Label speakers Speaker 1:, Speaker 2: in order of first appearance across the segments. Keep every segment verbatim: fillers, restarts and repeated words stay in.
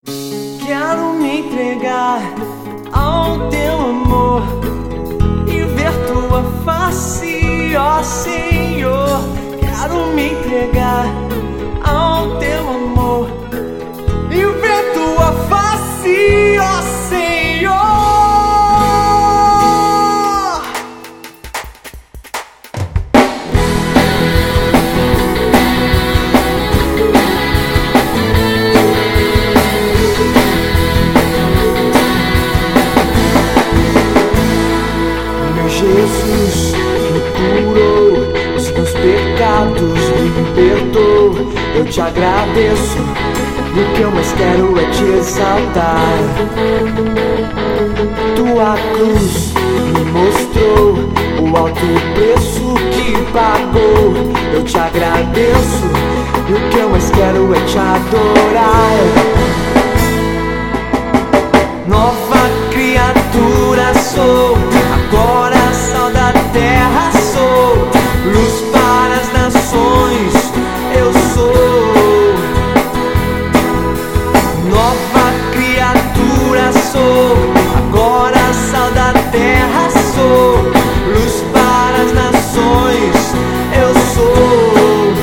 Speaker 1: Quero me entregar ao teu amor e ver tua face, ó Senhor. Quero me entregar ao teu amor e ver tua face, ó Senhor. Jesus me curou, os meus pecados me libertou. Eu te agradeço, e o que eu mais quero é te exaltar. Tua cruz me mostrou o alto preço que pagou. Eu te agradeço, e o que eu mais quero é te adorar. Nova criatura sou, agora sal da terra sou, luz para as nações eu sou. Nova criatura sou, agora sal da terra sou, luz para as nações eu sou.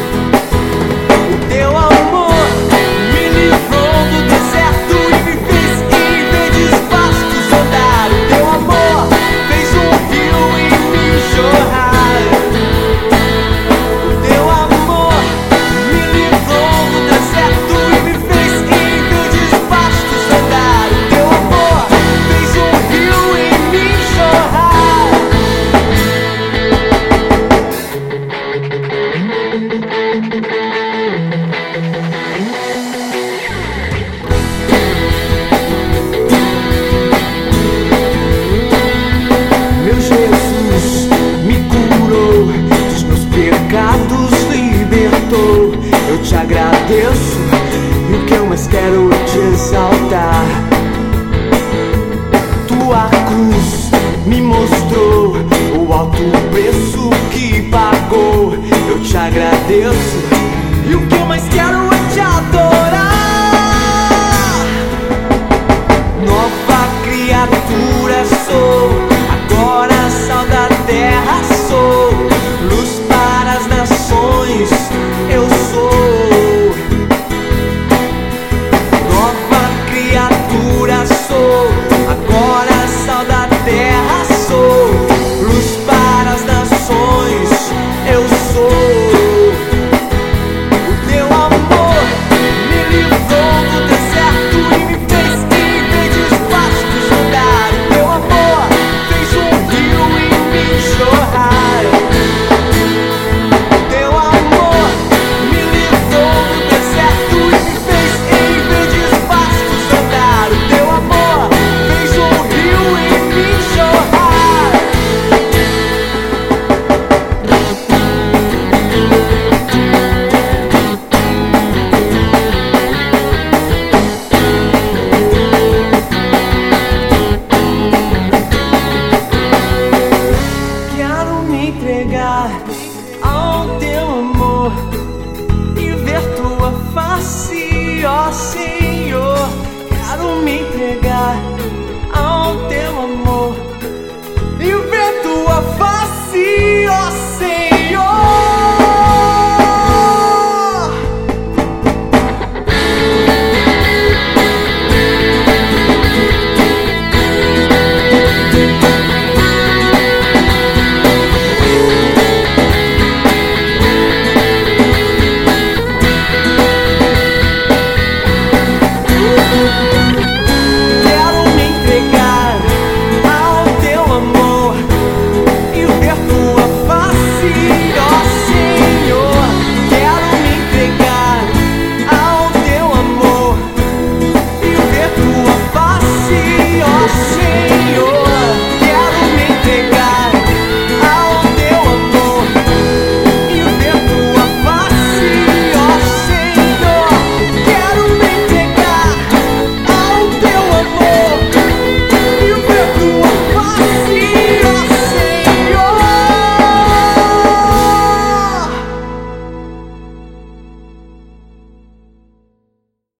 Speaker 1: O teu amor me livrou do deserto e me fez ir verdes pastos andar. O teu amor fez um rio em mim jorrar. O teu amor me livrou do deserto e me fez ir verdes pastos andar. O teu amor fez um rio em mim jorrar. Meu Jesus me curou, dos meus pecados libertou. Eu te agradeço, e o que eu mais quero